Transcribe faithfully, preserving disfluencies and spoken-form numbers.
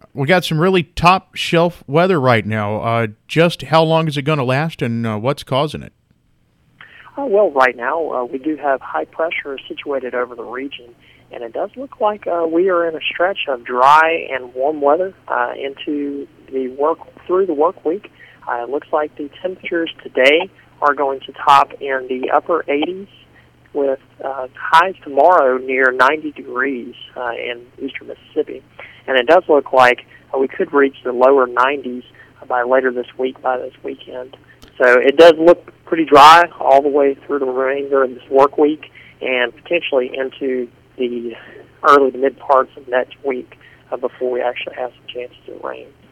We got some really top shelf weather right now. Uh, just how long is it going to last, and uh, what's causing it? Uh, well, right now uh, we do have high pressure situated over the region, and it does look like uh, we are in a stretch of dry and warm weather uh, into the work through the work week. Uh, it looks like the temperatures today are going to top in the upper eighties, with uh, highs tomorrow near ninety degrees uh, in eastern Mississippi. And it does look like uh, we could reach the lower nineties uh, by later this week, by this weekend. So it does look pretty dry all the way through the remainder of this work week and potentially into the early to mid parts of next week uh, before we actually have some chances of rain.